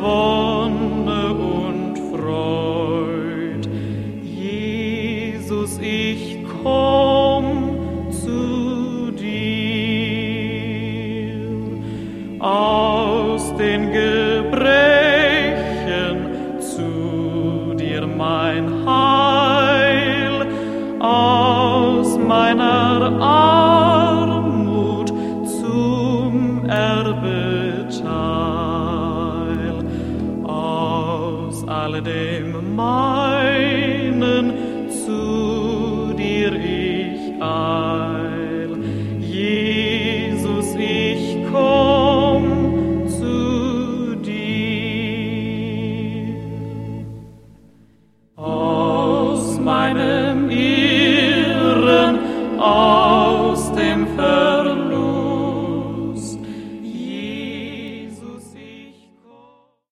Wonne und Freud. Jesus, ich komm zu dir. Aus den Gebrechen zu dir mein Heil, aus meiner Armut zum Erbe teil, aus all dem meinen zu dir